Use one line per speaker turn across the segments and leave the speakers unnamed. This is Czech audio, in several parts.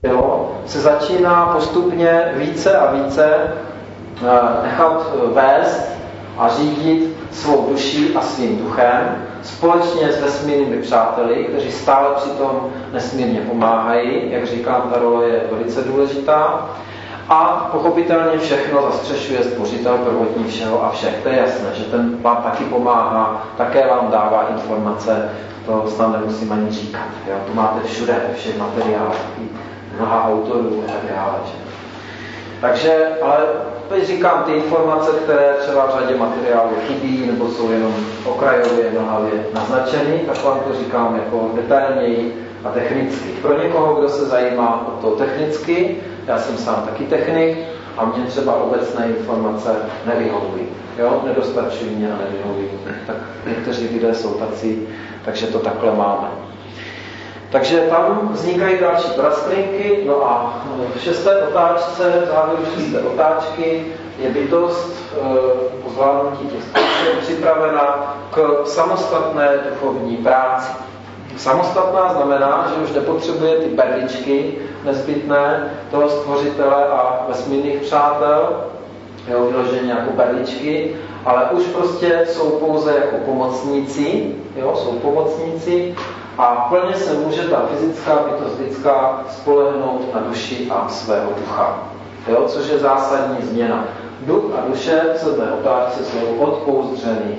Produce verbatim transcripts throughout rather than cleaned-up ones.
jo, se začíná postupně více a více nechat vést a řídit svou duší a svým duchem společně s vesmírnými přáteli, kteří stále přitom nesmírně pomáhají. Jak říkám, ta role je velice důležitá. A pochopitelně všechno zastřešuje Stvořitel prvotní všeho a všech. To je jasné, že ten vám taky pomáhá, také vám dává informace, to snad nemusím ani říkat. Jo? To máte všude, ve všech materiálech, mnoha autorů a tak dále. Že? Takže, ale teď říkám ty informace, které třeba v řadě materiálů chybí, nebo jsou jenom okrajově, mlhavě naznačeny, tak vám to říkám jako detailněji a technicky. Pro někoho, kdo se zajímá o to technicky, já jsem sám taky technik a mě třeba obecné informace nevyhovují. Jo? Nedostačují mě a nevyhovují. Tak někteří lidé jsou tací, takže to takhle máme. Takže tam vznikají další prasklinky, no a v šesté otáčce, v závěru šesté otáčky, je bytost po zvládnutí těch zkoušek připravena k samostatné duchovní práci. Samostatná znamená, že už nepotřebuje ty berličky nezbytné toho Stvořitele a vesmírných přátel, jo, vyloženě jako berličky, ale už prostě jsou pouze jako pomocníci, jo, jsou pomocníci a plně se může ta fyzická bytost lidská spolehnout na duši a svého ducha, jo, což je zásadní změna. Duch a duše v sedmé otázce jsou odpouzdřeny,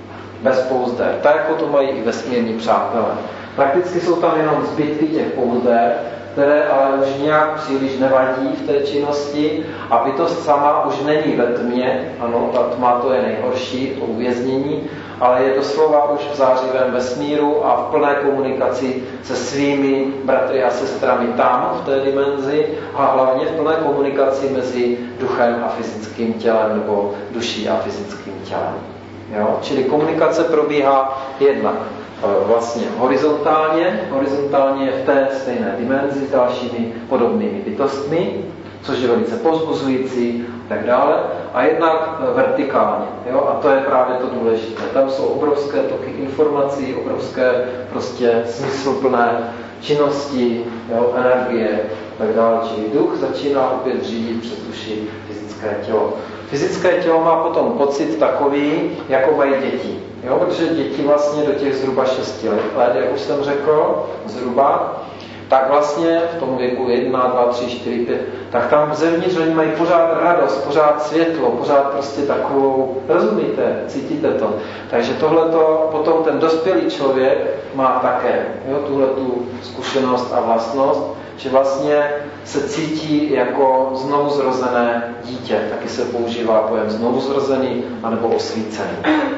bez pouzder, tak jako to mají i vesmírní přátelé. Prakticky jsou tam jenom zbytky těch pouzder, které ale už nějak příliš nevadí v té činnosti a bytost sama už není ve tmě, ano, ta tma to je nejhorší, to uvěznění, ale je doslova už v zářivém vesmíru a v plné komunikaci se svými bratry a sestrami tam, v té dimenzi a hlavně v plné komunikaci mezi duchem a fyzickým tělem nebo duší a fyzickým tělem. Jo? Čili komunikace probíhá jednak vlastně horizontálně, horizontálně je v té stejné dimenzi s dalšími podobnými bytostmi, což je velice povzbuzující a tak dále, a jednak vertikálně. Jo? A to je právě to důležité. Tam jsou obrovské toky informací, obrovské prostě smysluplné činnosti, jo? Energie a tak dále. Čili duch začíná opět řídit přes duši fyzické tělo. Fyzické tělo má potom pocit takový, jako mají děti. Jo? Protože děti vlastně do těch zhruba šesti let, jak už jsem řekl, zhruba, tak vlastně v tom věku jedna, dva, tři, čtyři, pět, tak tam zevnitř oni mají pořád radost, pořád světlo, pořád prostě takovou, rozumíte, cítíte to. Takže tohleto potom ten dospělý člověk má také, jo, tuhletu zkušenost a vlastnost, že vlastně se cítí jako znovuzrozené dítě. Taky se používá pojem znovuzrozený anebo osvícený.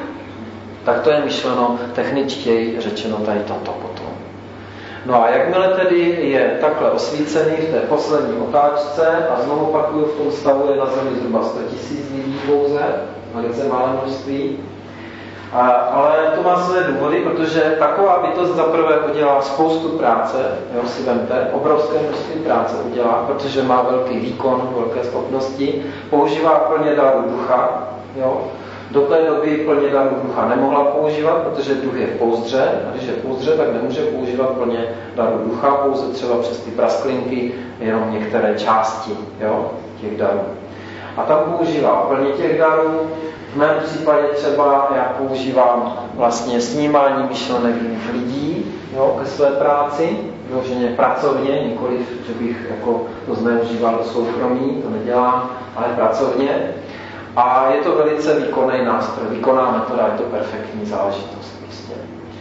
Tak to je myšleno techničtěji řečeno tady toto potom. No a jakmile tedy je takhle osvícený v té poslední otáčce a znovu opakuju, v tom stavu je na Zemi zhruba sto tisíc lidí pouze, velice malé množství, a, ale to má své důvody, protože taková bytost zaprvé udělá spoustu práce, jo, si vemte, obrovské množství práce udělá, protože má velký výkon, velké schopnosti, používá plně daru ducha, jo. Do té doby plně daru ducha nemohla používat, protože duch je v pouzdře, a když je v pouzdře, tak nemůže používat plně daru ducha, pouze třeba přes ty prasklinky, jenom některé části, jo, těch darů. A tam používá plně těch darů. V mém případě třeba já používám vlastně snímání myšlenek jiných lidí, jo, ke své práci, vyloženě pracovně, nikoliv, že bych jako to zneužíval do soukromí, to nedělám, ale pracovně. A je to velice výkonný nástroj, výkonná metoda, je to perfektní záležitost. Prostě.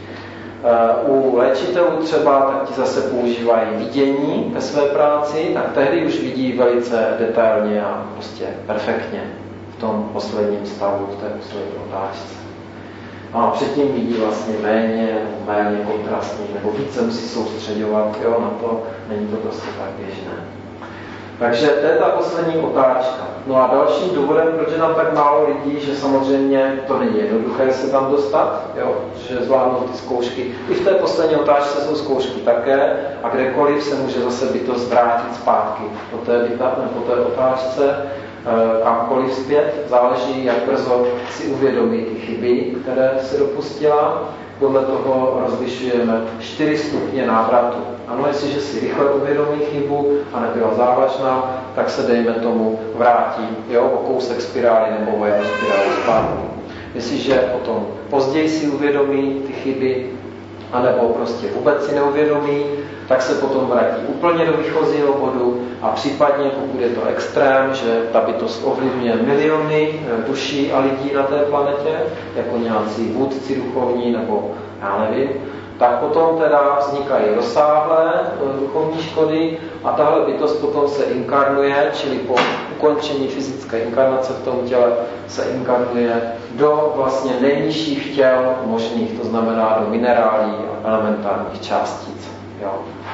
U léčitelů třeba, tak ti zase používají vidění ve své práci, tak tehdy už vidí velice detailně a prostě perfektně v tom posledním stavu, v té poslední otáčce. A předtím vidí vlastně méně, méně kontrastní, nebo více musí soustředovat, jo, na to není to prostě tak běžné. Takže to je ta poslední otáčka. No a dalším důvodem, proč je nám tak málo lidí, že samozřejmě to není jednoduché se tam dostat, jo? Že zvládnou ty zkoušky. I v té poslední otáčce jsou zkoušky také a kdekoliv se může zase bytost vrátit zpátky po té, byta, po té otáčce, kamkoliv zpět. Záleží, jak brzo si uvědomí ty chyby, které se dopustila. Podle toho rozlišujeme čtyři stupně návratu. Ano, jestliže si rychle uvědomí chybu a nebyla závažná, tak se dejme tomu vrátí, jo, o kousek spirály nebo o jednu spirálu zpátky. Jestliže potom později si uvědomí ty chyby, anebo prostě vůbec si neuvědomí, tak se potom vrátí úplně do výchozího bodu a případně, pokud je to extrém, že ta bytost ovlivňuje miliony duší a lidí na té planetě, jako nějací vůdci duchovní nebo já nevím, tak potom teda vznikají rozsáhlé duchovní škody a tahle bytost potom se inkarnuje, čili po ukončení fyzické inkarnace v tom těle se inkarnuje do vlastně nejnižších těl možných, to znamená do minerálí a elementárních částic. Jo.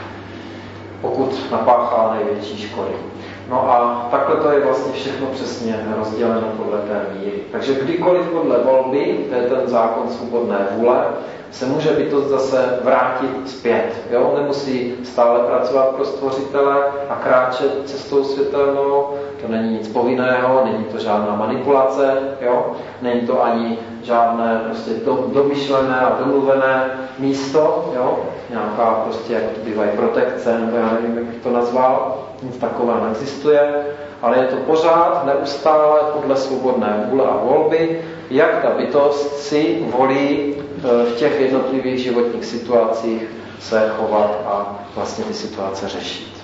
Pokud napáchá největší škody. No a takhle to je vlastně všechno přesně rozděleno podle té míry. Takže kdykoliv podle volby, to je ten zákon svobodné vůle, se může bytost zase vrátit zpět. Jo? Nemusí stále pracovat pro stvořitele a kráčet cestou světelnou. To není nic povinného, není to žádná manipulace, jo? Není to ani žádné prostě domyšlené a domluvené místo, jo? Nějaká prostě, jak to bývají, protekce, nebo já nevím, jak bych to nazval, nic takového neexistuje, ale je to pořád neustále podle svobodné vůle a volby, jak ta bytost si volí v těch jednotlivých životních situacích se chovat a vlastně ty situace řešit.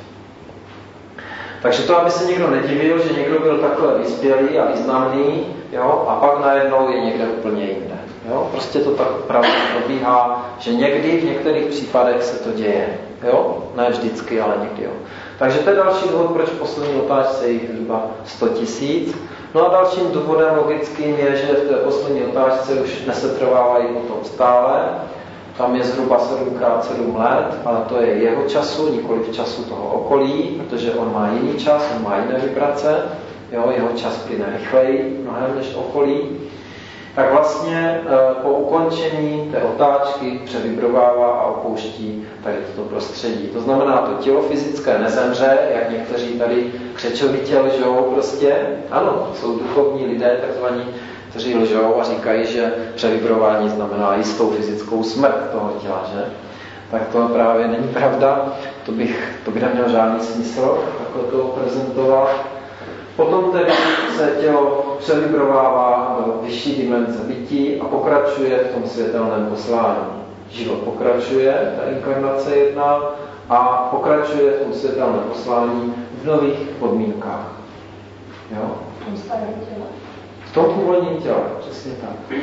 Takže to, aby se někdo nedivil, že někdo byl takhle vyspělý a významný, jo, a pak najednou je někde úplně jinde. Jo. Prostě to tak opravdu probíhá, že někdy v některých případech se to děje. Jo. Ne vždycky, ale někdy. Jo. Takže to je další důvod, proč v poslední otázce je zhruba sto tisíc. No a dalším důvodem logickým je, že v té poslední otázce už nesetrvávají potom stále. Tam je zhruba sedm krát sedm let, ale to je jeho času, nikoli v času toho okolí, protože on má jiný čas, on má jiné vibrace, jo, jeho čas plyne rychleji mnohem než okolí. Tak vlastně po ukončení té otáčky převibrovává a opouští tady toto prostředí. To znamená, to tělo fyzické nezemře, jak někteří tady křečovitě lžou prostě. Ano, jsou duchovní lidé, takzvaní, kteří lžou a říkají, že převibrování znamená jistou fyzickou smrt toho těla, že? Tak to právě není pravda, to bych, to by neměl žádný smysl, takhle to prezentovat. Potom tedy se tělo převibrovává do vyšší dimenze bytí a pokračuje v tom světelném poslání. Život pokračuje, ta inkarnace jedná, a pokračuje v tom světelném poslání v nových podmínkách. Jo?
V tom starém těle?
V tom původním těle, přesně tak.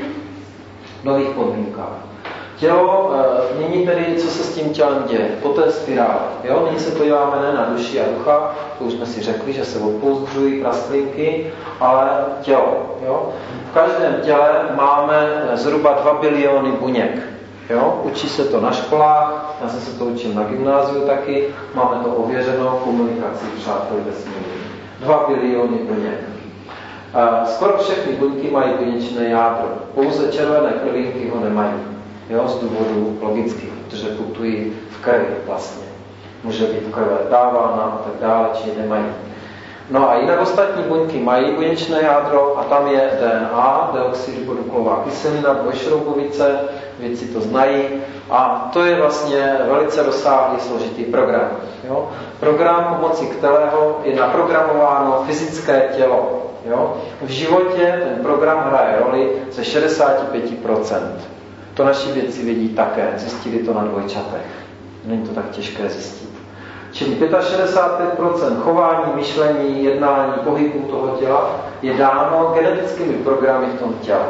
V nových podmínkách. Tělo, e, nyní tedy, co se s tím tělem děje? Po té spirále. Jo? Nyní se podíváme ne na duši a ducha, to už jsme si řekli, že se odpouzdřují prastlinky, ale tělo. Jo? V každém těle máme zhruba dva biliony buněk. Jo? Učí se to na školách, já jsem se to učil na gymnáziu taky, máme to ověřeno komunikací přátel vesmíru. dva biliony buněk. E, skoro všechny buňky mají buněčné jádro, pouze červené krvinky ho nemají. Jo, z důvodu logických, protože putují v krvi vlastně. Může být krve dávána a tak dále, či nemají. No a jinak ostatní buňky mají buněčné jádro a tam je D N A, deoxyribonukleová kyselina, dvojšroubovice, vědci to znají a to je vlastně velice rozsáhlý složitý program. Jo? Program, pomocí kterého je naprogramováno fyzické tělo. Jo? V životě ten program hraje roli ze šedesát pět procent. To naši vědci vědí také, zjistili to na dvojčatech. Není to tak těžké zjistit. Čili šedesát pět procent chování, myšlení, jednání, pohybu toho těla je dáno genetickými programy v tom těle.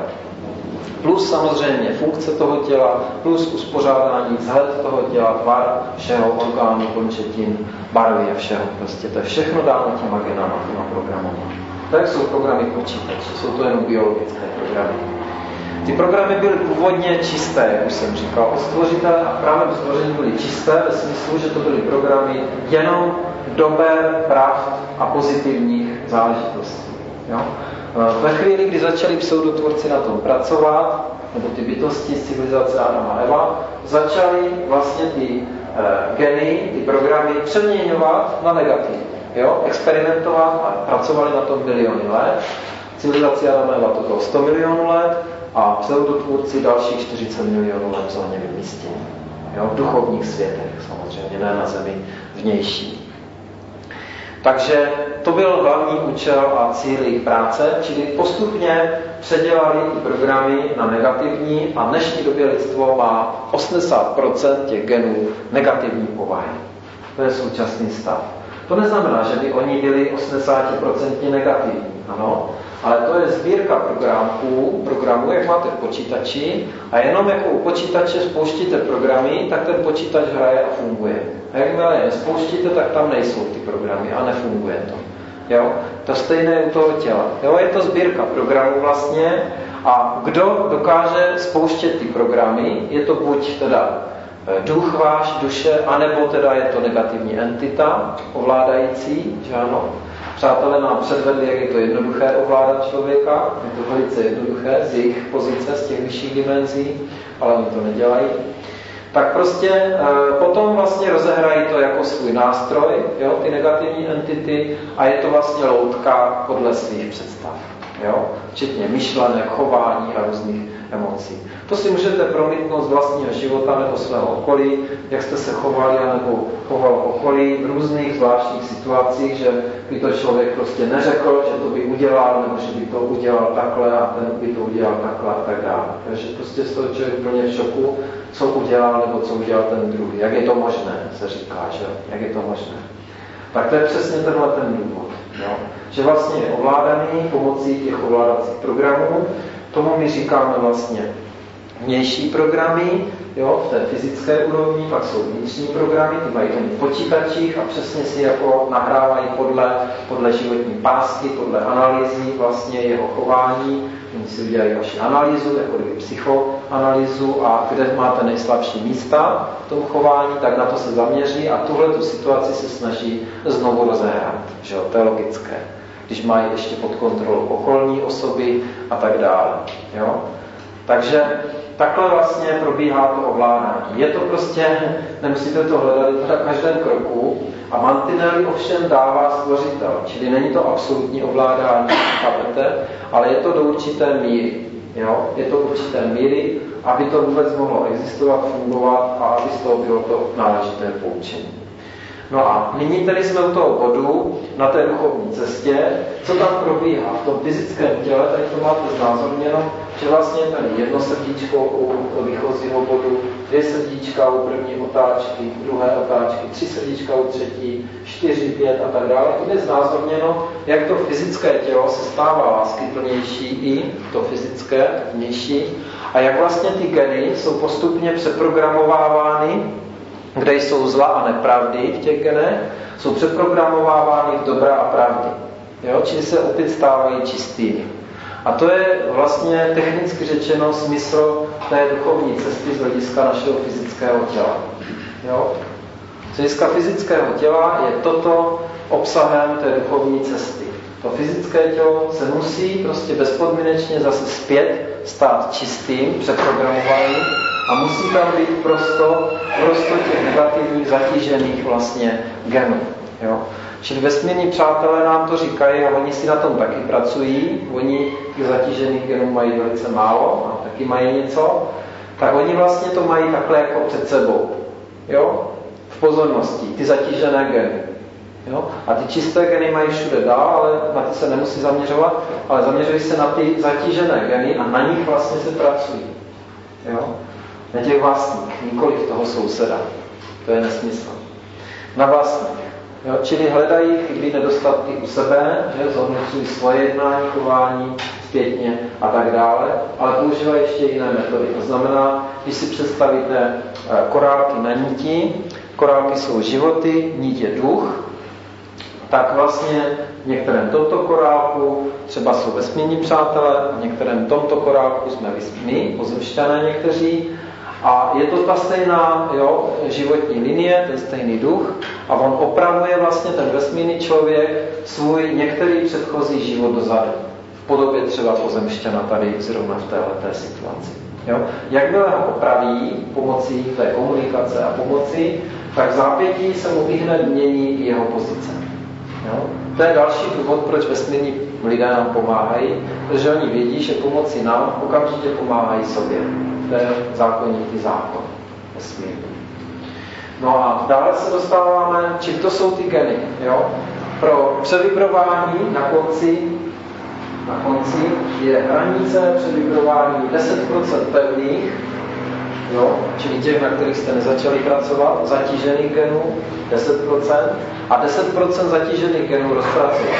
Plus samozřejmě funkce toho těla, plus uspořádání, vzhled toho těla, tvar všeho orgánu, končetin, barvy a všeho. Prostě to je všechno dáno těma genama, těma programama. Tak jsou programy počítače, jsou to jenom biologické programy. Ty programy byly původně čisté, jak už jsem říkal, od stvořitele a právě stvoření byly čisté ve smyslu, že to byly programy jenom dober, pravd a pozitivních záležitostí. Jo? Ve chvíli, kdy začali pseudotvůrci na tom pracovat, nebo ty bytosti z civilizace Adama a Eva, začali vlastně ty eh, geny, ty programy přeměňovat na negativ. Jo? Experimentovat a pracovali na tom miliony let. Civilizace Adama a Eva to bylo sto milionů let, a pseudotvůrci dalších čtyřicet milionů let za ně vymístili. Jo? V duchovních světech samozřejmě, ne na zemi vnější. Takže to byl hlavní účel a cíl jejich práce, čili postupně předělali ty programy na negativní a v dnešní době lidstvo má osmdesát procent těch genů negativní povahy. To je současný stav. To neznamená, že by oni byli osmdesát procent negativní, ano, ale to je sbírka programů, programů, jak máte v počítači, a jenom jako u počítače spouštíte programy, tak ten počítač hraje a funguje. A jakmile je spouštíte, tak tam nejsou ty programy a nefunguje to. Jo? To stejné je u toho těla. Jo? Je to sbírka programů vlastně, a kdo dokáže spouštět ty programy, je to buď teda duch váš, duše, anebo teda je to negativní entita ovládající, že ano. Přátelé nám předvedli, jak je to jednoduché ovládat člověka, je to velice jednoduché z jejich pozice, z těch vyšších dimenzí, ale oni to nedělají. Tak prostě e, potom vlastně rozehrají to jako svůj nástroj, jo, ty negativní entity, a je to vlastně loutka podle svých představ. Jo? Včetně myšlenek, chování a různých emocí. To si můžete promítnout z vlastního života nebo svého okolí, jak jste se chovali nebo choval okolí v různých zvláštních situacích, že by to člověk prostě neřekl, že to by udělal, nebo že by to udělal takhle a ten by to udělal takhle a tak dále. Takže prostě z toho člověk plně v šoku, co udělal nebo co udělal ten druhý. Jak je to možné, se říká, že? Jak je to možné. Tak to je přesně tenhle ten důvod. Jo? Že vlastně je ovládaný pomocí těch ovládacích programů. Tomu my říkáme vlastně vnější programy, jo, v té fyzické úrovni, pak jsou vnitřní programy, ty mají v počítačích a přesně si jako nahrávají podle, podle životní pásky, podle analýzy vlastně jeho chování. Oni si udělají vaši analýzu, jako kdyby psychoanalýzu, a kde máte nejslabší místa v tom chování, tak na to se zaměří a tuhle tu situaci se snaží znovu rozehrát. Že jo, to je logické. Když mají ještě pod kontrolou okolní osoby a tak dále. Jo? Takže takhle vlastně probíhá to ovládání. Je to prostě, nemusíte to hledat na každém kroku, a mantinely ovšem dává stvořitel. Čili není to absolutní ovládání, chápete, ale je to do určité míry. Jo? Je to do určité míry, aby to vůbec mohlo existovat, fungovat a aby z toho bylo to náležité poučení. No a nyní tedy jsme u toho bodu na té duchovní cestě. Co tam probíhá? V tom fyzickém těle, tady to máte znázorněno, že vlastně tady jedno srdíčko u výchozího bodu, dvě srdíčka u první otáčky, druhé otáčky, tři srdíčka u třetí, čtyři, pět a tak dále. To je znázorněno, jak to fyzické tělo se stává láskyplnější, i to fyzické, vnější, a jak vlastně ty geny jsou postupně přeprogramovávány, kde jsou zla a nepravdy v těch genech, jsou přeprogramovávány v dobra a pravdy. Jo? Čili se opět stávají čistými. A to je vlastně technicky řečeno smysl té duchovní cesty z hlediska našeho fyzického těla. Jo? Z hlediska fyzického těla je toto obsahem té duchovní cesty. To fyzické tělo se musí prostě bezpodmínečně zase zpět stát čistým, přeprogramovaným, a musí tam být prostor, prostor těch negativních zatížených vlastně genů. Jo? Čili vesmírní přátelé nám to říkají a oni si na tom taky pracují. Oni těch zatížených genů mají velice málo a taky mají něco. Tak oni vlastně to mají takhle jako před sebou. Jo? V pozornosti, ty zatížené geny. Jo? A ty čisté geny mají všude dál, ale na ty se nemusí zaměřovat, ale zaměřují se na ty zatížené geny a na nich vlastně se pracují. Jo? Na těch vlastních, nikoliv toho souseda. To je nesmysl. Na vlastních. Jo? Čili hledají chyby, nedostatky u sebe, že zhodnocují svoje jednání, chování, zpětně a tak dále, ale používají ještě jiné metody. To znamená, když si představíte korálky na níti, korálky jsou životy, nít je duch, tak vlastně v některém tomto korálku třeba jsou vesmírní přátelé, v některém tomto korálku jsme my, pozemšťané někteří, a je to ta stejná, jo, životní linie, ten stejný duch, a on opravuje vlastně ten vesmírný člověk svůj některý předchozí život dozadu. V podobě třeba pozemšťana tady zrovna v téhleté situaci. Jo? Jakmile ho opraví pomocí té komunikace a pomoci, tak v zápětí se mu ihned mění jeho pozice. Jo? To je další důvod, proč vesmírní lidé nám pomáhají, protože oni vědí, že pomocí nám okamžitě pomáhají sobě. To je zákonitý zákon vesmírný. No a dále se dostáváme, čím to jsou ty geny, jo? Pro převibrování na konci, na konci je hranice převibrování deset procent pevných, jo? Čili těch, na kterých jste nezačali pracovat, zatížených genů deset procent a deset procent zatížených genů rozpracovat.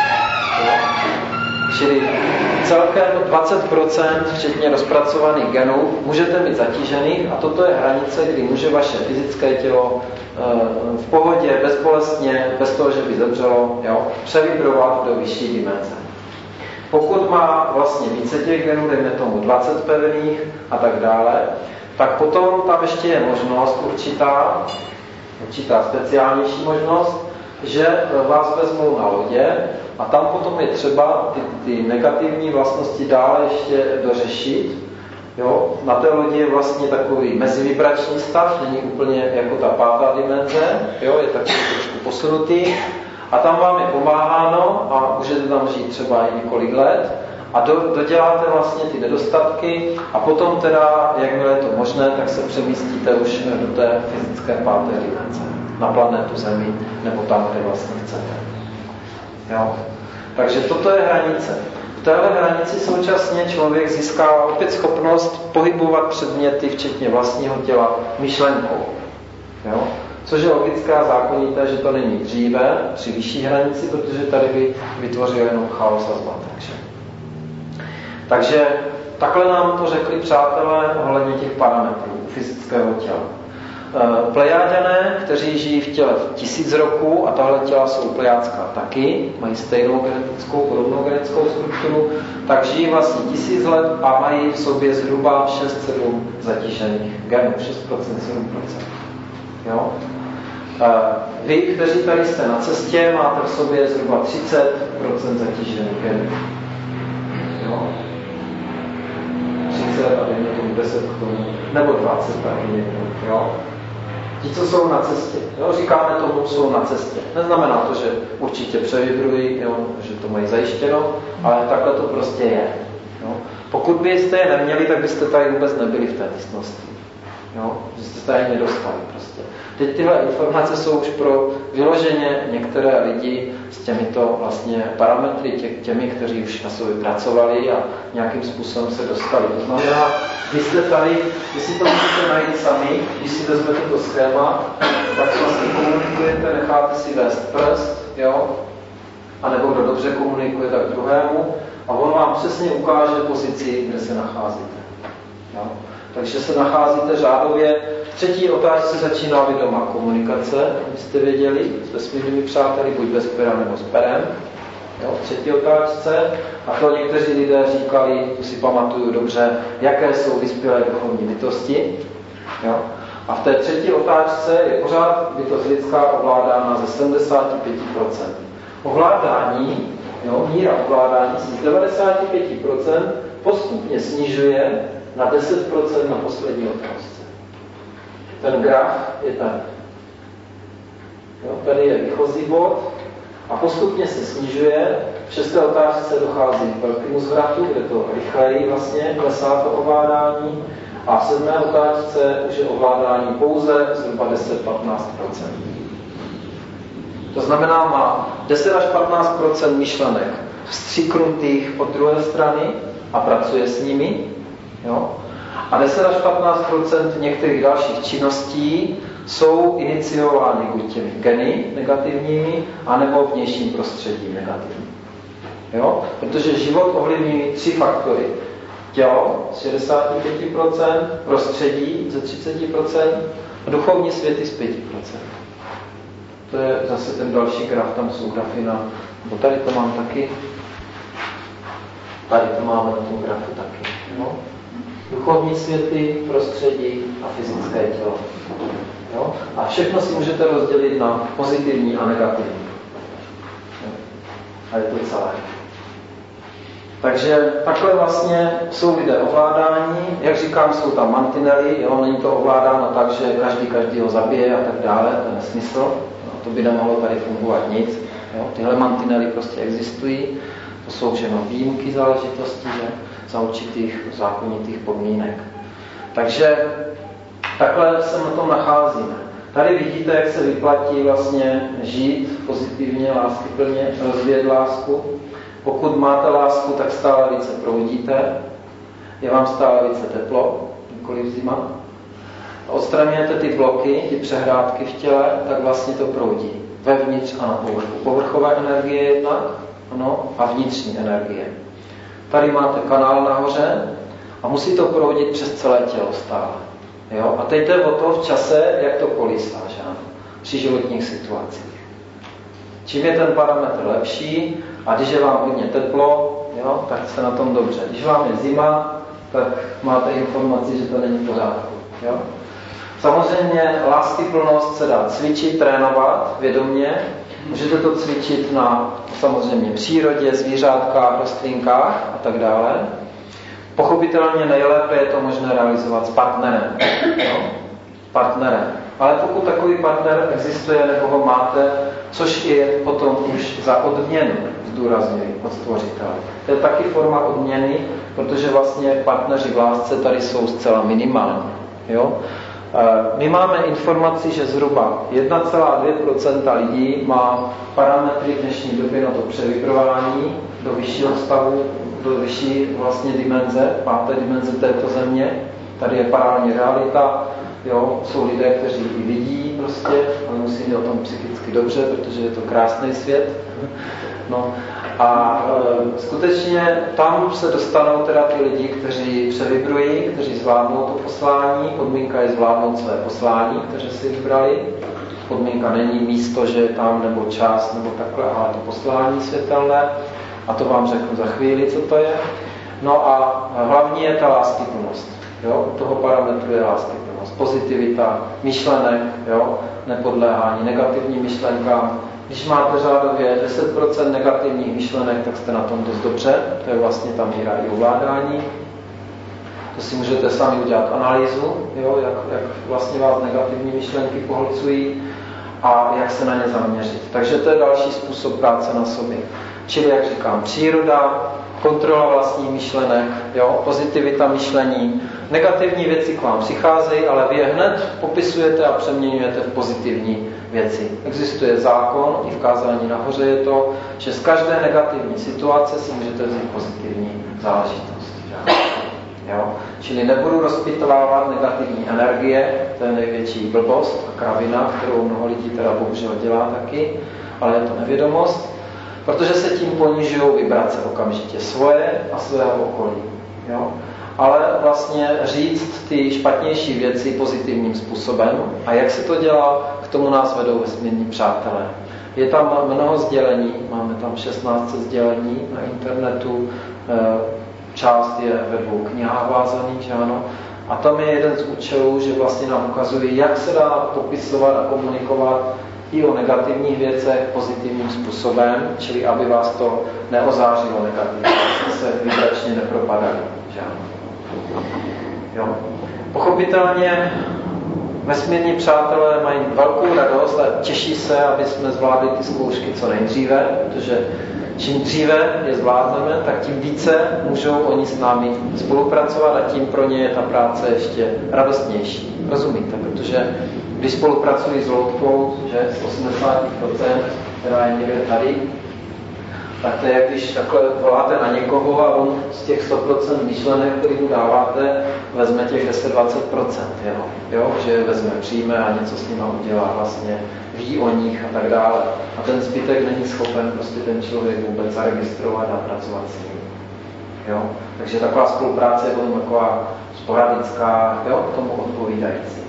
Čili celkem dvacet procent, včetně rozpracovaných genů, můžete mít zatížených a toto je hranice, kdy může vaše fyzické tělo v pohodě, bezbolestně, bez toho, že by zemřelo, jo, převibrovat do vyšší dimenze. Pokud má vlastně více těch genů, dejme tomu dvacet pevných a tak dále, tak potom tam ještě je možnost určitá, určitá speciálnější možnost, že vás vezmou na lodě a tam potom je třeba ty, ty negativní vlastnosti dále ještě dořešit. Jo? Na té lodi je vlastně takový mezivibrační stav, není úplně jako ta pátá dimenze, jo? Je takový trošku posunutý a tam vám je pomáháno a můžete tam žít třeba i několik let a do, doděláte vlastně ty nedostatky a potom teda, jakmile je to možné, tak se přemístíte už do té fyzické páté dimenze, na planetu Zemi, nebo tam, kde vlastně chcete. Jo? Takže toto je hranice. V téhle hranici současně člověk získává opět schopnost pohybovat předměty, včetně vlastního těla, myšlenkou. Jo? Což je logické a zákonité, že to není dříve, při vyšší hranici, protože tady by vytvořil jenom chaos a zmatek. Takže takhle nám to řekli přátelé ohledně těch parametrů fyzického těla. Plejáďané, kteří žijí v těle tisíc roků, a tahle těla jsou plejádská taky, mají stejnou genetickou, podobnou genetickou strukturu, tak žijí vlastně tisíc let a mají v sobě zhruba šest sedm zatížených genů, šest procent, sedm procent. Jo? Vy, kteří tady jste na cestě, máte v sobě zhruba třicet procent zatížených genů. Jo? třicet a dejme tomu deset k tomu, nebo dvacet taky někdo. Jo? Ti, co jsou na cestě. Jo? Říkáme tomu, jsou na cestě. Neznamená to, že určitě převibrují, jo? Že to mají zajištěno, ale takhle to prostě je. Jo? Pokud byste je neměli, tak byste tady vůbec nebyli v té místnosti. Jo? Že jste tady nedostali prostě. Teď tyhle informace jsou už pro vyloženě některé lidi s těmito vlastně parametry, tě, těmi, kteří už na sobě pracovali a nějakým způsobem se dostali. To znamená, vy jste tady, vy si to můžete najít sami, když si vezmete to schéma, tak vlastně komunikujete, necháte si vést prst, jo? A nebo kdo dobře komunikuje, tak druhému, a on vám přesně ukáže pozici, kde se nacházíte. Jo? Takže se nacházíte řádově. V třetí otázce začíná vědomá komunikace, abyste věděli, s vesmírnými přáteli, buď bez pera nebo s perem. Jo, v třetí otázce, a to někteří lidé říkali, to si pamatuju dobře, jaké jsou vyspělé duchovní bytosti. Jo. A v té třetí otázce je pořád bytost lidská ovládána ze sedmdesát pět procent. Ovládání, jo, míra ovládání se z devadesát pět procent postupně snižuje na deset procent na poslední otázce. Ten graf je tady. Jo, tady je výchozí bod a postupně se snižuje. V šesté otázce dochází k velkému zvratu, kde to rychleji vlastně klesá to ovládání. A v sedmé otázce už je ovládání pouze zhruba deset až patnáct procent. To znamená, má deset až patnáct procent myšlenek vstříknutých od druhé strany a pracuje s nimi. Jo? A deset až patnáct procent některých dalších činností jsou iniciovány buď těmi geny negativními, anebo vnějším prostředím negativním. Jo? Protože život ovlivňují tři faktory. Tělo z šedesát pět procent, prostředí ze třicet procent a duchovní světy z pět procent. To je zase ten další graf, tam jsou grafy na... Bo tady to mám taky. Tady to máme na tom grafu taky. Jo? Duchovní světy, prostředí a fyzické tělo. Jo? A všechno si můžete rozdělit na pozitivní a negativní. Jo? A je to celé. Takže takhle vlastně jsou lidé ovládání, jak říkám, jsou tam mantinely, jo? Není to ovládáno tak, že každý každýho zabije a tak dále, to je nesmysl. No, to by nemohlo tady fungovat nic. Jo? Tyhle mantinely prostě existují, to jsou všechno výjimky záležitosti, že? Za určitých zákonitých podmínek. Takže takhle se na tom nacházíme. Tady vidíte, jak se vyplatí vlastně žít pozitivně, láskyplně, rozvíjet lásku. Pokud máte lásku, tak stále více proudíte, je vám stále více teplo, nikoliv zima. Odstraňujete ty bloky, ty přehrádky v těle, tak vlastně to proudí. Vevnitř a na povrchu. Povrchová energie jednak, ano, a vnitřní energie. Tady máte kanál nahoře a musí to proudit přes celé tělo stále. Jo? A teď jde o to v čase, jak to kolísá, že ano? Při životních situacích. Čím je ten parametr lepší a když je vám hodně teplo, jo, tak jste na tom dobře. Když vám je zima, tak máte informaci, že to není v pořádku. Jo? Samozřejmě láskyplnost se dá cvičit, trénovat vědomě. Můžete to cvičit na samozřejmě přírodě, zvířátkách, rostlinkách a tak dále. Pochopitelně nejlépe je to možné realizovat s partnerem. No? Partnerem. Ale pokud takový partner existuje nebo ho máte, což je potom už za odměnu, zdůrazňuji, od stvořitele. To je taky forma odměny, protože vlastně partneři v lásce tady jsou zcela minimální. Jo? My máme informaci, že zhruba jedna celá dvě procenta lidí má parametry v dnešní době na to převibrování do vyššího stavu, do vyšší vlastně dimenze, páté dimenze této země. Tady je paralelní realita, jo, jsou lidé, kteří i vidí prostě, ale musí být o tom psychicky dobře, protože je to krásný svět. No. A e, skutečně tam se dostanou teda ty lidi, kteří převibrují, kteří zvládnou to poslání. Podmínka je zvládnout své poslání, které si vybrali. Podmínka není místo, že je tam, nebo čas, nebo takhle, ale to poslání světelné. A to vám řeknu za chvíli, co to je. No a hlavní je ta láskyplnost. Jo? U toho parametru je láskyplnost. Pozitivita, myšlenek, jo? Nepodléhání negativním myšlenkám. Když máte řádově deset procent negativních myšlenek, tak jste na tom dost dobře. To je vlastně ta míra i ovládání. To si můžete sami udělat analýzu, jo? Jak, jak vlastně vás negativní myšlenky pohlcují a jak se na ně zaměřit. Takže to je další způsob práce na sobě. Čili, jak říkám, příroda, kontrola vlastních myšlenek, jo? Pozitivita myšlení. Negativní věci k vám přicházejí, ale vy je hned popisujete a přeměňujete v pozitivní věci. Existuje zákon, i v kázání nahoře je to, že z každé negativní situace si můžete vzít pozitivní záležitost. Jo? Čili nebudu rozpitvávat negativní energie, to je největší blbost a kravina, kterou mnoho lidí teda bohužel dělá taky, ale je to nevědomost, protože se tím ponižují vibrace okamžitě svoje a svého okolí. Jo? Ale vlastně říct ty špatnější věci pozitivním způsobem. A jak se to dělá, k tomu nás vedou vesmírní přátelé. Je tam mnoho sdělení, máme tam šestnáct sdělení na internetu, část je ve dvou knihách vázaných, že ano. A tam je jeden z účelů, že vlastně nám ukazují, jak se dá popisovat a komunikovat i o negativních věcech pozitivním způsobem, čili aby vás to neozářilo negativně, aby se vibračně nepropadali. Že ano. Jo. Pochopitelně vesmírní přátelé mají velkou radost a těší se, aby jsme zvládli ty zkoušky co nejdříve, protože čím dříve je zvládneme, tak tím více můžou oni s námi spolupracovat a tím pro ně je ta práce ještě radostnější. Rozumíte? Protože když spolupracují s loutkou, že z osmdesát procent, která je někde tady, tak to je, jak když takhle voláte na někoho a on z těch sto procent myšlenek, který mu dáváte, vezme těch deset až dvacet procent, jo? Jo? Že vezme, přijme a něco s nima udělá, vlastně ví o nich a tak dále. A ten zbytek není schopen prostě ten člověk vůbec zaregistrovat a pracovat s ním. Jo? Takže taková spolupráce je potom taková sporadická, jo? Tomu odpovídající.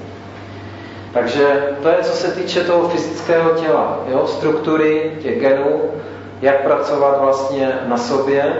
Takže to je, co se týče toho fyzického těla, jo? Struktury těch genů, jak pracovat vlastně na sobě,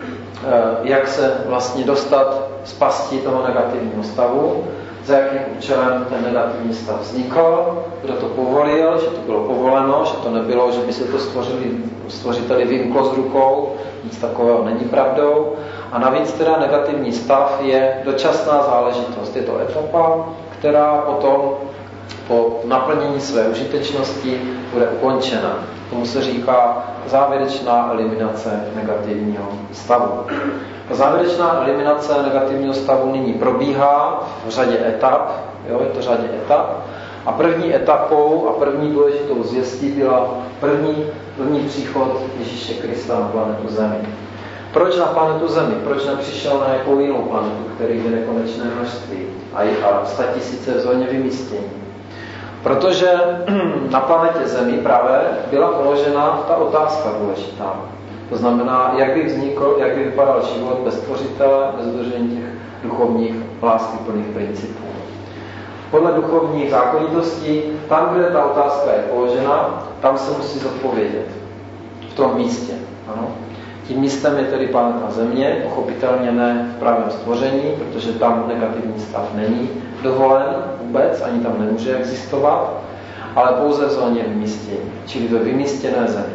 jak se vlastně dostat z pasti toho negativního stavu, za jakým účelem ten negativní stav vznikl, kdo to povolil, že to bylo povoleno, že to nebylo, že by se to stvořili, stvořiteli vymklo z rukou, nic takového není pravdou. A navíc teda negativní stav je dočasná záležitost. Je to etapa, která potom po naplnění své užitečnosti bude ukončena. Tomu se říká závěrečná eliminace negativního stavu. Ta závěrečná eliminace negativního stavu nyní probíhá v řadě etap, jo, je to řadě etap, A první etapou a první důležitou zvěstí byla první, první příchod Ježíše Krista na planetu Zemi. Proč na planetu Zemi? Proč nepřišel na jakou jinou planetu, který je nekonečné množství a, a statisíce v zóně vymístění? Protože na planetě Zemi právě byla položena ta otázka důležitá. To znamená, jak by vznikl, jak by vypadal život bez tvořitele, bez dodržení těch duchovních láskyplných principů. Podle duchovních zákonitostí, tam, kde ta otázka je položena, tam se musí zodpovědět. V tom místě. Ano. Tím místem je tedy planeta Země, pochopitelně ne v pravém stvoření, protože tam negativní stav není dovolen vůbec, ani tam nemůže existovat, ale pouze v zóně vymístění, čili ve vymístěné Zemi.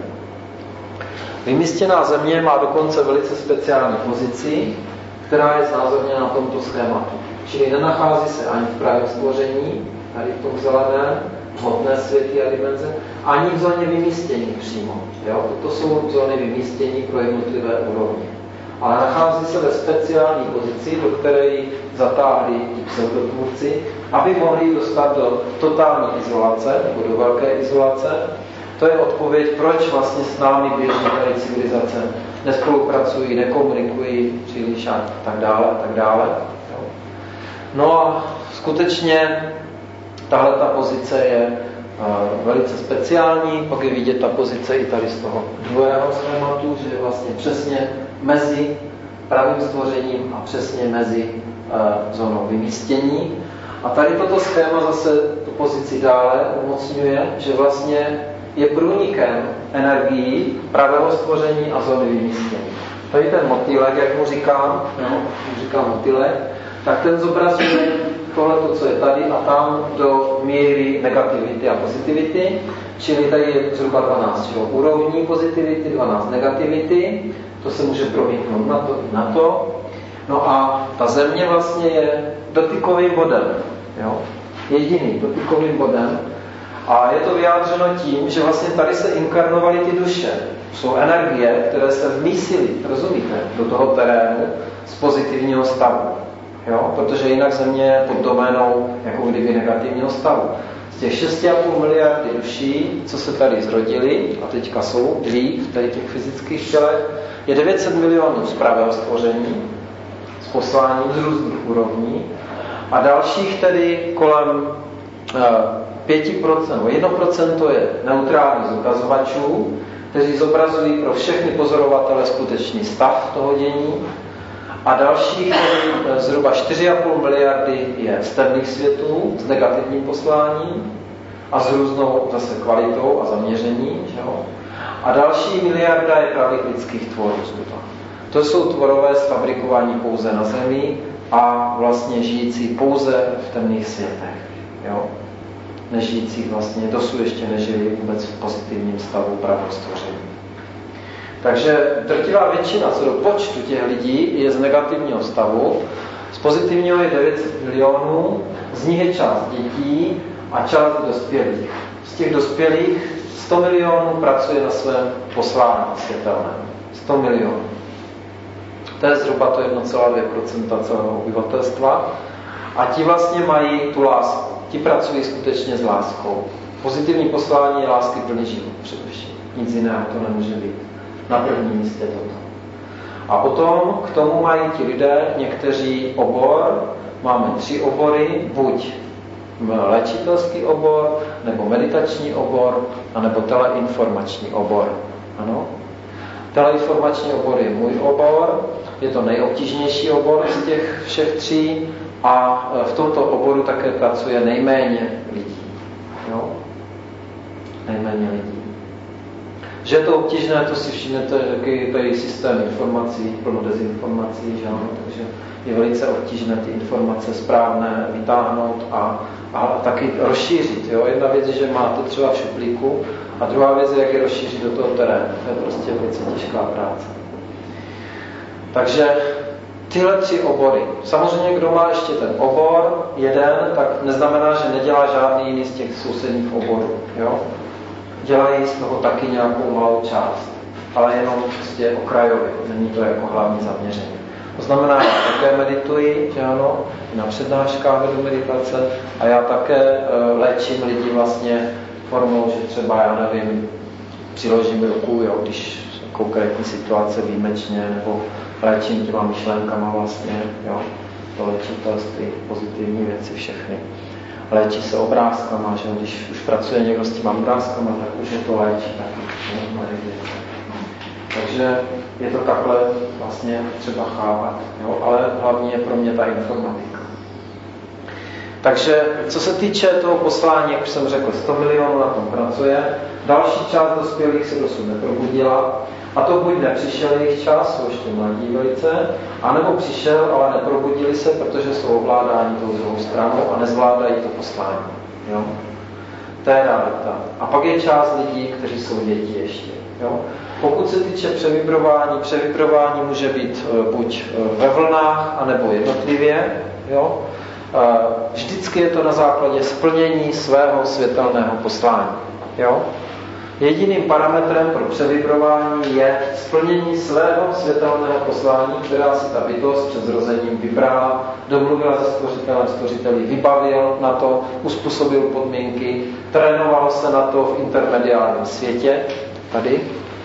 Vymístěná Země má dokonce velice speciální pozici, která je znázorněna na tomto schématu. Čili nenachází se ani v pravém stvoření, tady v tom zeleném, hmotné světy a dimenze, ani v zóně vymístění přímo. Jo? Toto jsou zóny vymístění pro jednotlivé úrovně. Ale nachází se ve speciální pozici, do které ji zatáhli pseudotvůrci, aby mohli dostat do totální izolace, nebo do velké izolace. To je odpověď, proč vlastně s námi běží tady civilizace nespolupracují, nekomunikují příliš a tak dále a tak dále. Jo? No a skutečně tahle ta pozice je uh, velice speciální, pak je vidět ta pozice i tady z toho druhého schématu, že je vlastně přesně mezi pravým stvořením a přesně mezi uh, zónou vymístění. A tady toto schéma zase tu pozici dále umocňuje, že vlastně je průnikem energií pravého stvoření a zóny vymístění. Tady ten motýlek, jak mu říkám, no, mu říkám motýlek, tak ten zobrazuje tohle, co je tady a tam do míry negativity a pozitivity, čili tady je zhruba dvanáct jo, úrovní pozitivity, dvanáct negativity, to se může promítnout na to i na to. No a ta Země vlastně je dotykovým bodem, jo, jediným dotykovým bodem. A je to vyjádřeno tím, že vlastně tady se inkarnovaly ty duše. Jsou energie, které se vmísily, rozumíte, do toho terénu z pozitivního stavu. Jo? Protože jinak Země je pod doménou jako kdyby negativního stavu. Z těch šest a půl miliardy duší, co se tady zrodili, a teďka jsou dřív, tady těch fyzických tělech, je devět set milionů z pravého stvoření, s posláním z různých úrovní, a dalších tedy kolem pět procent, jedno procento je neutrální z ukazovačů, kteří zobrazují pro všechny pozorovatele skutečný stav toho dění, a dalších zhruba čtyři a půl miliardy je z temných světů s negativním posláním a s různou zase kvalitou a zaměřením. Že jo? A další miliarda je pravých lidských tvorů. To jsou tvorové sfabrikovaní pouze na Zemi a vlastně žijící pouze v temných světech. Jo? Nežijící vlastně dosud ještě nežili vůbec v pozitivním stavu pravého stvoření. Takže drtivá většina co do počtu těch lidí je z negativního stavu, z pozitivního je devět set milionů, z nich je část dětí a část dospělých. Z těch dospělých sto milionů pracuje na svém poslání světelném. sto milionů. To je zhruba to jedna celá dvě procenta celého obyvatelstva. A ti vlastně mají tu lásku. Ti pracují skutečně s láskou. Pozitivní poslání je lásky plný život především. Nic jiného to nemůže být. Na prvním místě toto. A potom k tomu mají ti lidé někteří obor. Máme tři obory. Buď léčitelský obor, nebo meditační obor, anebo teleinformační obor. Ano? Teleinformační obor je můj obor. Je to nejobtížnější obor z těch všech tří. A v tomto oboru také pracuje nejméně lidí. Jo? Nejméně lidí. Že je to obtížné, to si všimnete, jaký je systém informací, plno dezinformací, že? Takže je velice obtížné ty informace správné vytáhnout a, a taky rozšířit. Jo? Jedna věc je, že máte třeba v šuplíku, a druhá věc je, jak je rozšířit do toho terénu. To je prostě velice těžká práce. Takže tyhle tři obory. Samozřejmě, kdo má ještě ten obor, jeden, tak neznamená, že nedělá žádný jiný z těch sousedních oborů. Jo? Dělají z toho taky nějakou malou část, ale jenom prostě okrajově. Není to jako hlavní zaměření. To To znamená, já také medituji, že ano, na přednáškách vedu meditace a já také uh, léčím lidi vlastně formou, že třeba, já nevím, přiložím ruku, jo, když konkrétní situace výjimečně, nebo léčím těma myšlenkama vlastně, jo, to léčitelství, pozitivní věci všechny. Léčí se obrázkama, že když už pracuje někdo s těma obrázkama, tak už je to léčí taky. Takže je to takhle vlastně třeba chápat, jo, ale hlavně je pro mě ta informatika. Takže co se týče toho poslání, jak už jsem řekl, sto milionů na tom pracuje, další část dospělých se dosud neprobudila, a to buď nepřišel jejich čas, jsou ještě mladí velice, anebo přišel, ale neprobudili se, protože jsou ovládáni tou druhou stranou a nezvládají to poslání. Jo? To je realita. A pak je část lidí, kteří jsou děti ještě. Jo? Pokud se týče převibrování, převibrování může být uh, buď uh, ve vlnách, anebo jednotlivě. Jo? Uh, vždycky je to na základě splnění svého světelného poslání. Jo? Jediným parametrem pro převibrování je splnění svého světelného poslání, která si ta bytost před zrozením vybrala, domluvila se stvořitelem, stvořiteli vybavil na to, uspůsobil podmínky, trénoval se na to v intermediálním světě, tady,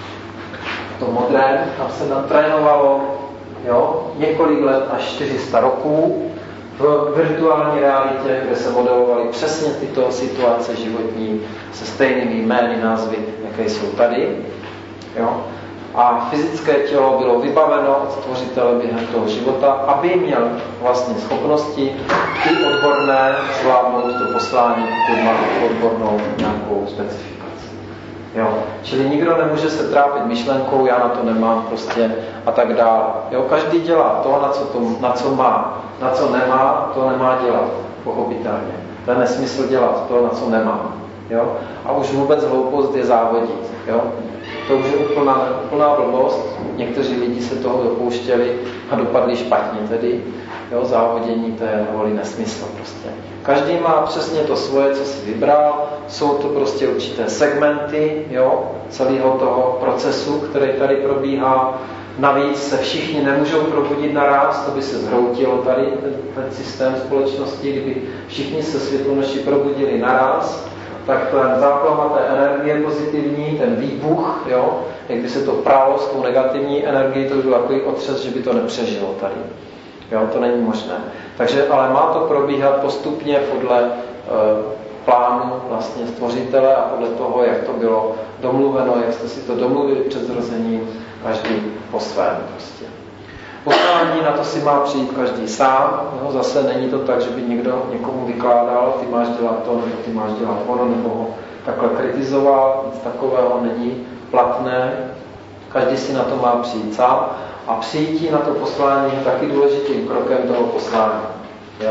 v tom modrém, tam se natrénovalo jo, několik let až čtyři sta roků, v virtuální realitě, kde se modelovaly přesně tyto situace životní se stejnými jmény, názvy, jaké jsou tady. Jo? A fyzické tělo bylo vybaveno od stvořitele během toho života, aby měl vlastně schopnosti i odborné zvládnout to poslání, pokud má odbornou nějakou specifikaci. Jo? Čili nikdo nemůže se trápit myšlenkou, já na to nemám prostě a tak dále. Jo? Každý dělá to, na co, to, na co má. Na co nemá, to nemá dělat, pochopitelně. To je nesmysl dělat to, na co nemá. Jo? A už vůbec hloupost je závodit. Jo? To už je úplná, úplná blbost. Někteří lidi se toho dopouštěli a dopadli špatně tedy. Jo? Závodění, to je holý nesmysl prostě. Každý má přesně to svoje, co si vybral. Jsou to prostě určité segmenty jo? celého toho procesu, který tady probíhá. Navíc se všichni nemůžou probudit naraz, to by se zhroutilo tady ten, ten systém společnosti, kdyby všichni se světlonoši probudili naraz, tak ten základ té energie pozitivní, ten výbuch, jo, jak by se to pralo s tou negativní energií, to by byl takový otřes, že by to nepřežilo tady. Jo, to není možné. Takže, ale má to probíhat postupně podle e, plánu vlastně stvořitele a podle toho, jak to bylo domluveno, jak jste si to domluvili před zrozením, každý po svém prostě. Poslání na to si má přijít každý sám, jo? Zase není to tak, že by někdo někomu vykládal, ty máš dělat to, nebo ty máš dělat ono, nebo ho takhle kritizoval, nic takového není platné, každý si na to má přijít sám a přijítí na to poslání je taky důležitým krokem toho poslání. Jo?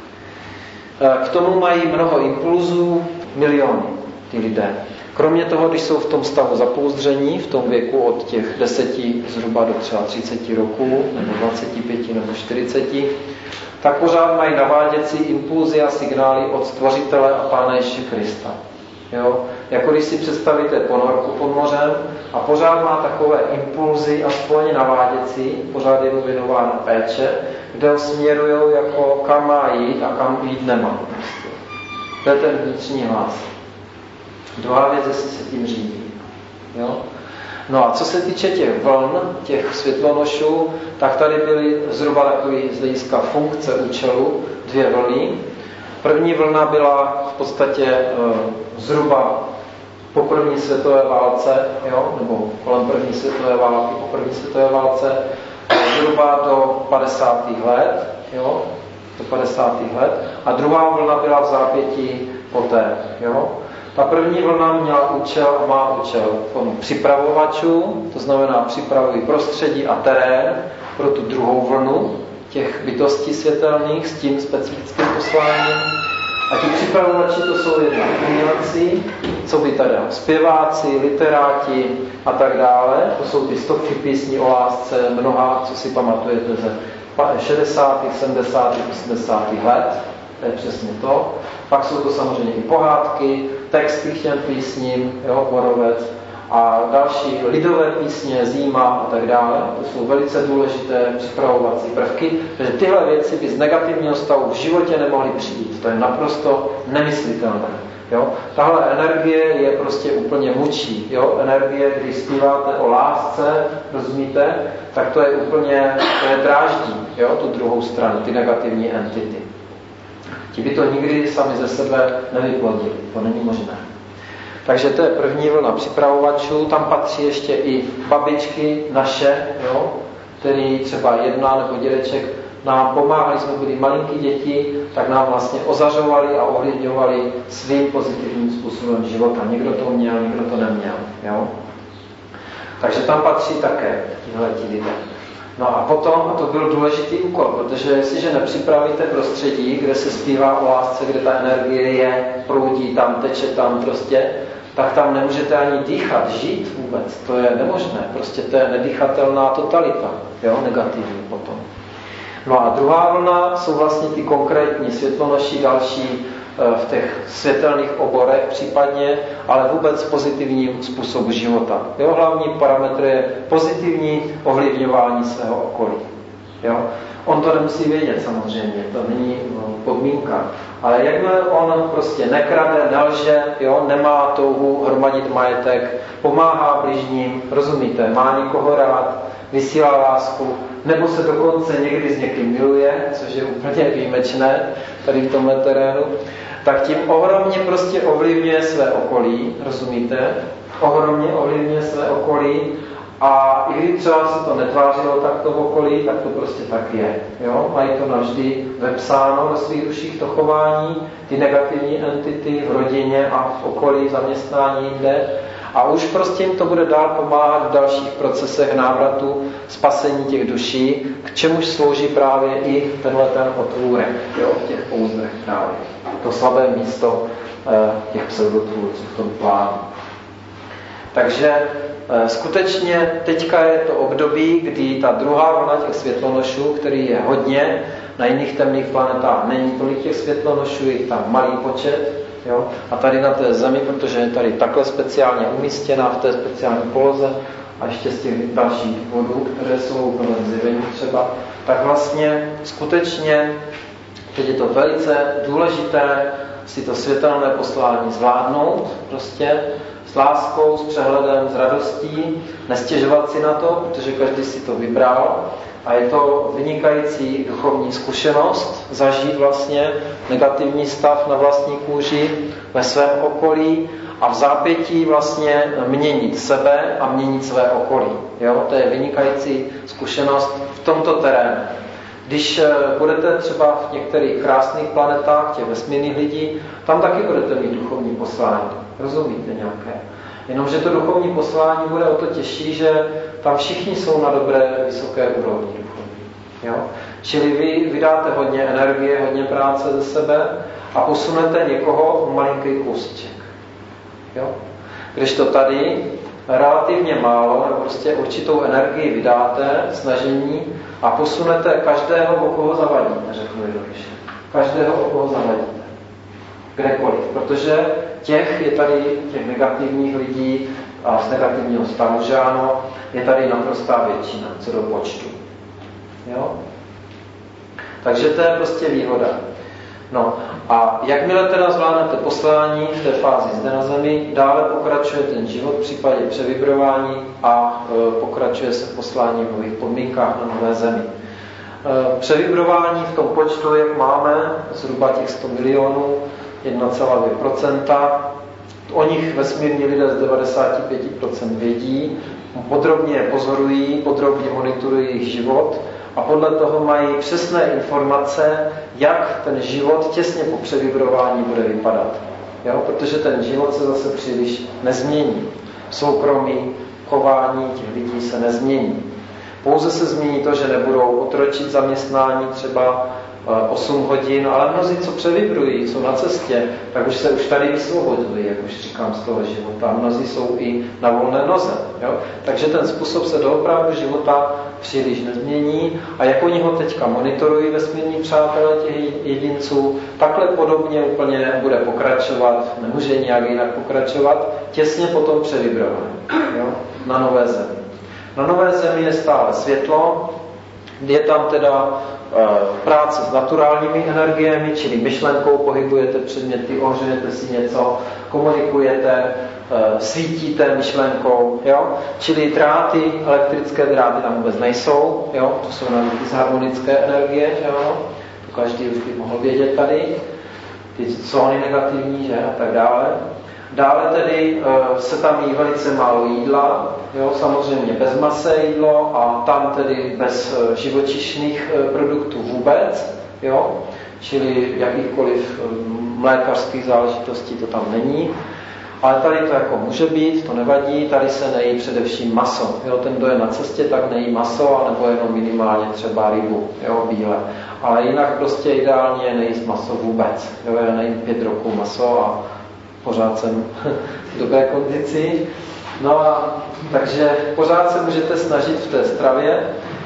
K tomu mají mnoho impulzů, miliony ty lidé. Kromě toho, když jsou v tom stavu zapouzdření, v tom věku od těch deseti zhruba do třeba třiceti roků, nebo dvaceti pěti nebo čtyřiceti, tak pořád mají naváděcí impulzy a signály od Stvořitele a Pána Ježíše Krista. Jo? Jako když si představíte ponorku pod mořem a pořád má takové impulzy, aspoň naváděcí, pořád je mu věnována péče, kde ho směrují jako kam má jít a kam jít nemá. To je ten vnitřní hlas. Druhá věc, jestli se tím řídí. Jo? No a co se týče těch vln, těch světlonošů, tak tady byly zhruba takový z hlediska funkce účelu dvě vlny. První vlna byla v podstatě e, zhruba po první světové válce, jo? Nebo kolem první světové války, po první světové válce, zhruba do padesátých let, jo? do padesátých let. A druhá vlna byla v zápětí poté. Jo? Ta první vlna měla účel a má účel připravovačů, to znamená připravují prostředí a terén pro tu druhou vlnu těch bytostí světelných s tím specifickým posláním. A ti připravovači to jsou jedna umělci, co by tady zpěváci, literáti a tak dále. To jsou ty stovky písní o lásce, mnoha, co si pamatujete ze šedesátých, sedmdesátých, osmdesátých let. To je přesně to. Pak jsou to samozřejmě i pohádky, texty k těm písním, jo, Borovec. a další lidové písně, zima a tak dále. To jsou velice důležité připravovací prvky, protože tyhle věci by z negativního stavu v životě nemohly přijít. To je naprosto nemyslitelné. Jo? Tahle energie je prostě úplně mučí. Jo? Energie, když zpíváte o lásce, rozumíte, tak to je úplně, to je dráždí, jo? Tu druhou stranu, ty negativní entity. Ti by to nikdy sami ze sebe nevyplodili. To není možné. Takže to je první vlna připravovačů. Tam patří ještě i babičky naše, jo? Který třeba jedna nebo dědeček nám pomáhali, jsme byli malinký děti, tak nám vlastně ozařovali a ovlivňovali svým pozitivním způsobem života. Někdo to měl, někdo to neměl. Jo? Takže tam patří také tihleti lidé. No a potom, a to byl důležitý úkol, protože jestliže nepřipravíte prostředí, kde se zpívá o lásce, kde ta energie je, proudí tam, teče tam prostě, tak tam nemůžete ani dýchat, žít vůbec. To je nemožné. Prostě to je nedýchatelná totalita. Jo? Negativní potom. No a druhá vlna jsou vlastně ty konkrétní světlonoší další v těch světelných oborech případně, ale vůbec pozitivním způsobu života. Jeho hlavní parametr je pozitivní ovlivňování svého okolí. Jo? On to nemusí vědět samozřejmě, to není podmínka. Ale jakmile on prostě nekrade, nelže, jo, nemá touhu hromadit majetek, pomáhá bližním, rozumíte, má někoho rád, vysílá lásku, nebo se dokonce někdy s někým miluje, což je úplně výjimečné tady v tomhle terénu, tak tím ohromně prostě ovlivňuje své okolí, rozumíte? Ohromně ovlivňuje své okolí a i když třeba se to netvářilo takto v okolí, tak to prostě tak je. Jo? Mají to navždy vepsáno ve svých duších to chování, ty negativní entity v rodině a v okolí, v zaměstnání jinde. A už prostě jim to bude dál pomáhat v dalších procesech návratu, spasení těch duší, k čemuž slouží právě i tenhle ten otvůrek, jo, těch pouzdrech právě. To slabé místo eh, těch pseudotvůrců v tom plánu. Takže eh, skutečně teďka je to období, kdy ta druhá vlna těch světlonošů, který je hodně, na jiných temných planetách není tolik těch světlonošů, je tam malý počet, jo? A tady na té Zemi, protože je tady takhle speciálně umístěná v té speciální poloze a ještě z těch dalších důvodů, které jsou plné zjevení třeba, tak vlastně skutečně teď je to velice důležité si to světelné poslání zvládnout prostě s láskou, s přehledem, s radostí, nestěžovat si na to, protože každý si to vybral. A je to vynikající duchovní zkušenost zažít vlastně negativní stav na vlastní kůži ve svém okolí a v zápětí vlastně měnit sebe a měnit své okolí. Jo? To je vynikající zkušenost v tomto terénu. Když budete třeba v některých krásných planetách, těch vesmírných lidí, tam taky budete mít duchovní poslání. Rozumíte nějaké? Jenomže to duchovní poslání bude o to těžší, že tam všichni jsou na dobré, vysoké úrovni duchovní. Jo? Čili vy vydáte hodně energie, hodně práce ze sebe a posunete někoho o malinký kousíček. Jo? Když to tady relativně málo, nebo prostě určitou energii vydáte, snažení a posunete každého, o koho zavadíte, řeknu jednoduše. Každého, o koho zavadíte. Kdekoliv. Protože těch je tady, těch negativních lidí a z negativního stavu, že ano, je tady naprostá většina, co do počtu. Jo? Takže to je prostě výhoda. No a jakmile teda zvládnete poslání v té fázi zde na Zemi, dále pokračuje ten život v případě převibrování a e, pokračuje se poslání v nových podmínkách na nové Zemi. E, převibrování v tom počtu, jak máme, zhruba těch sto milionů, jedna celá dvě procenta. O nich vesmírní lidé z devadesát pět procent vědí, podrobně je pozorují, podrobně monitorují jejich život a podle toho mají přesné informace, jak ten život těsně po převibrování bude vypadat. Jo? Protože ten život se zase příliš nezmění. Soukromí, chování těch lidí se nezmění. Pouze se změní to, že nebudou otročit zaměstnání třeba osm hodin, ale mnozí, co převibrují, jsou na cestě, tak už se už tady vysvobodují, jak už říkám, z toho života. Mnozí jsou i na volné noze. Jo? Takže ten způsob se doopravdy života příliš nezmění a jak oni ho teďka monitorují vesmírní přátelé těch jedinců, takhle podobně úplně bude pokračovat, nemůže nějak jinak pokračovat, těsně potom převibrování, jo? Na nové zemi. Na nové zemi je stále světlo, je tam teda e, práce s naturálními energiemi, čili myšlenkou pohybujete předměty, ohřejete si něco, komunikujete, e, svítíte myšlenkou, jo? Čili dráty, elektrické dráty tam vůbec nejsou, jo? To jsou navíc z harmonické energie, že jo? To každý už by mohl vědět tady, ty zóny negativní, že? A tak dále. Dále tedy e, se tam jí velice málo jídla, jo, samozřejmě bez mase jídlo a tam tedy bez e, živočišných e, produktů vůbec, jo, čili jakýchkoliv e, mlékařských záležitostí to tam není. Ale tady to jako může být, to nevadí, tady se nejí především maso. Jo, ten, kdo je na cestě, tak nejí maso, anebo jenom minimálně třeba rybu, jo, bílé. Ale jinak prostě ideálně je nejíst maso vůbec. Jo, já nejím pět roků maso a pořád jsem v dobré kondici. No a takže pořád se můžete snažit v té stravě,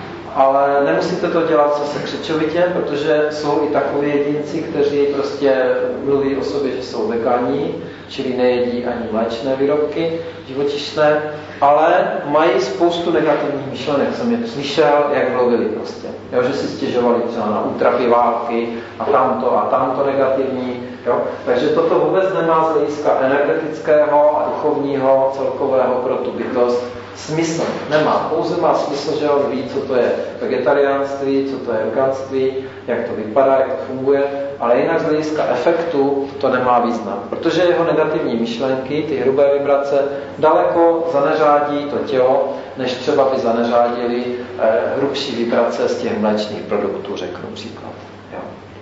ale nemusíte to dělat zase křečovitě, protože jsou i takoví jedinci, kteří prostě mluví o sobě, že jsou veganí, čili nejedí ani mléčné výrobky živočišné, ale mají spoustu negativních myšlenek. Jsem je slyšel, jak mluvili prostě. Jo, že si stěžovali třeba na útrapy války a tamto a tamto negativní. Jo. Takže toto vůbec nemá z hlediska energetického a duchovního celkového pro tu bytost smysl. Nemá. Pouze má smysl, že on ví, co to je vegetariánství, co to je veganství, jak to vypadá, jak to funguje, ale jinak z hlediska efektu to nemá význam. Protože jeho negativní myšlenky, ty hrubé vibrace, daleko zaneřádí to tělo, než třeba by zaneřádili eh, hrubší vibrace z těch mléčných produktů, řeknu příklad. Jo.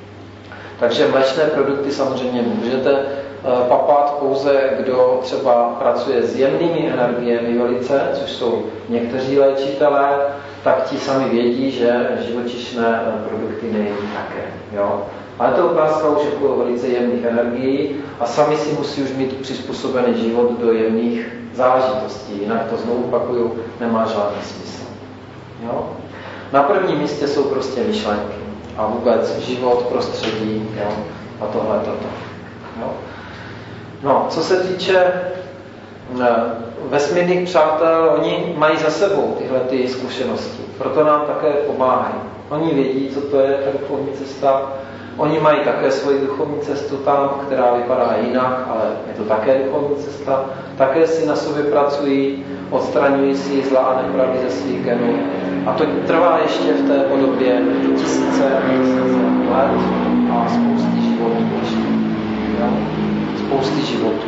Takže mléčné produkty samozřejmě můžete papat pouze, kdo třeba pracuje s jemnými energiemi velice, což jsou někteří léčitelé, tak ti sami vědí, že živočišné produkty nejedí také. Jo? Ale to je otázka už jako velice jemných energií a sami si musí už mít přizpůsobený život do jemných záležitostí, jinak to znovu opakuju, nemá žádný smysl. Jo? Na prvním místě jsou prostě myšlenky a vůbec život, prostředí, jo? A tohle, toto. Jo? No, co se týče vesmírných přátel, oni mají za sebou tyhle ty zkušenosti, proto nám také pomáhají. Oni vědí, co to je ta duchovní cesta, oni mají také svoji duchovní cestu tam, která vypadá jinak, ale je to také duchovní cesta. Také si na sobě pracují, odstraňují si zla a nepravdy ze svých genů. A to trvá ještě v té podobě tisíce, tisíce let a spousty životů ještě. Ja? Spousty životů.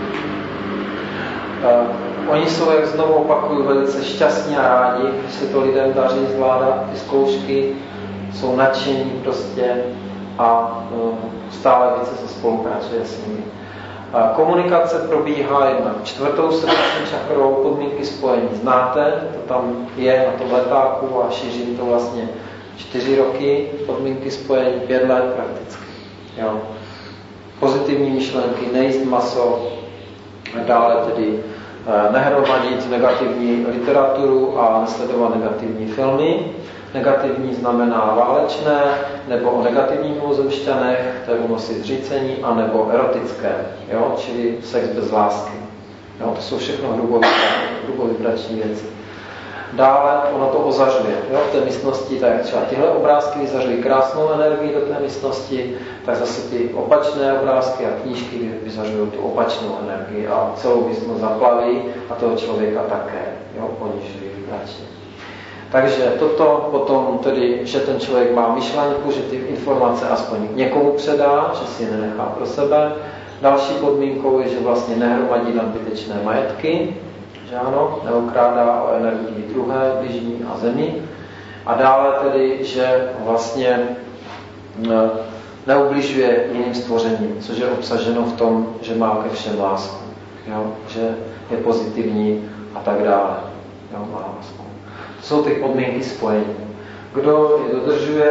Uh, oni jsou, jak znovu opakuju, velice šťastní a rádi, že se to lidem daří zvládat, ty zkoušky, jsou nadšení prostě a uh, stále více se spolupracuje s nimi. Uh, komunikace probíhá jednak čtvrtou srdeční čakrou, podmínky spojení znáte, to tam je na tom letáku a šířím to vlastně čtyři roky, podmínky spojení pět let prakticky. Jo. Pozitivní myšlenky, nejíst maso, dále tedy nehromadit negativní literaturu a nesledovat negativní filmy. Negativní znamená válečné, nebo o negativních mimozemšťanech, to je unosy zřícení, anebo erotické, jo? Čili sex bez lásky. Jo? To jsou všechno hrubovibrační věci. Dále ono to ozařuje. Jo? V té místnosti, tak třeba tyhle obrázky vyzařují krásnou energii do té místnosti, tak zase ty opačné obrázky a knížky vyzařují tu opačnou energii a celou místnost zaplaví a toho člověka také, jo? Ponižují vibračně. Takže toto potom tedy, že ten člověk má myšlenku, že ty informace aspoň někomu předá, že si je nenechá pro sebe. Další podmínkou je, že vlastně nehromadí nadbytečné majetky, že ano, neokrádá o energii druhé, bližní a zemi. A dále tedy, že vlastně neubližuje jiným stvořením, což je obsaženo v tom, že má ke všem lásku, jo? Že je pozitivní a tak dále. Jo? Má lásku. To jsou ty podmínky spojení. Kdo je dodržuje,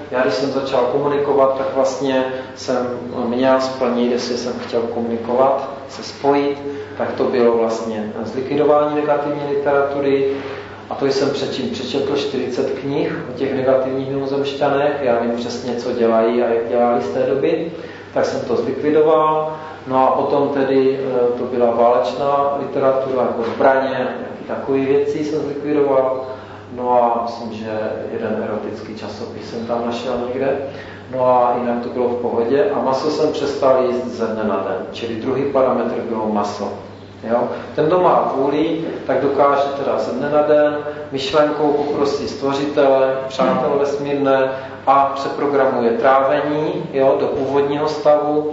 já když jsem začal komunikovat, tak vlastně jsem měl splnit, jestli jsem chtěl komunikovat, se spojit, tak to bylo vlastně zlikvidování negativní literatury. A to jsem předtím přečetl čtyřicet knih o těch negativních mimozemšťanech, já vím přesně, co dělají a jak dělali z té doby, tak jsem to zlikvidoval. No a potom tedy to byla válečná literatura, jako zbraně, nějaké takové věci jsem zlikvidoval. No a myslím, že jeden erotický časopis jsem tam našel někde. No a jinak to bylo v pohodě. A maso jsem přestal jíst ze dne na den. Čili druhý parametr bylo maso. Jo? Ten, kdo má vůli, tak dokáže teda ze dne na den myšlenkou poprosí stvořitele, přátel vesmírné a přeprogramuje trávení, jo, do původního stavu.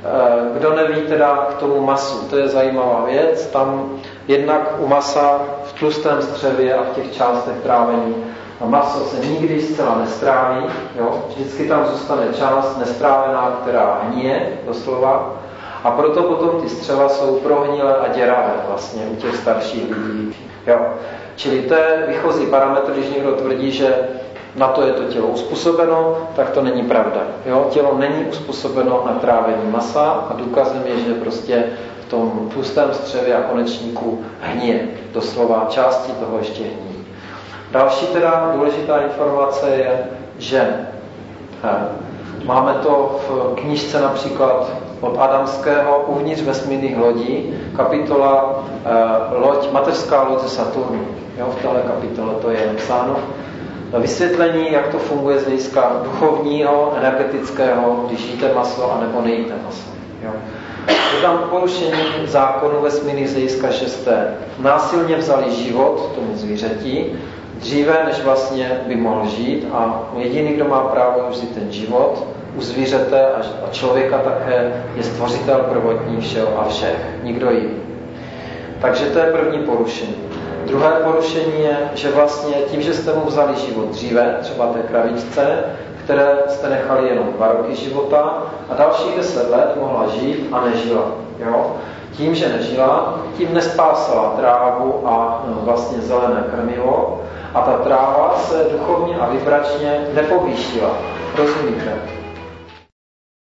Kdo neví teda k tomu masu, to je zajímavá věc, tam jednak u masa v tlustém střevě a v těch částech trávení a maso se nikdy zcela nestráví, jo? Vždycky tam zůstane část nestrávená, která hníje doslova, a proto potom ty střeva jsou prohnilé a děravé vlastně u těch starších lidí. Jo? Čili to je výchozí parametr, když někdo tvrdí, že na to je to tělo uspůsobeno, tak to není pravda. Jo? Tělo není uspůsobeno na trávení masa a důkazem je, že prostě v tom tlustém střevě a konečníku hníje. Doslova části toho ještě hní. Další teda důležitá informace je, že eh, máme to v knížce například od Adamského uvnitř vesmírných lodí, kapitola eh, loď, mateřská loď ze Saturnu. Jo? V téhle kapitole to je napsáno. Vysvětlení, jak to funguje z hlediska duchovního, energetického, když jíte maso a nebo nejíte maso. Jo. Je tam porušení zákonu vesmírných z hlediska, že jste násilně vzali život tomu zvířeti, dříve, než vlastně by mohl žít, a jediný, kdo má právo vzít ten život u zvířete a člověka také, je stvořitel prvotní všeho a všech, nikdo jiný. Takže to je první porušení. Druhé porušení je, že vlastně tím, že jste mu vzali život dříve, třeba té kravičce, které jste nechali jenom dva roky života a dalších deset let mohla žít a nežila. Jo? Tím, že nežila, tím nespásala trávu a no, vlastně zelené krmivo a ta tráva se duchovně a vibračně nepovýšila. Rozumíte?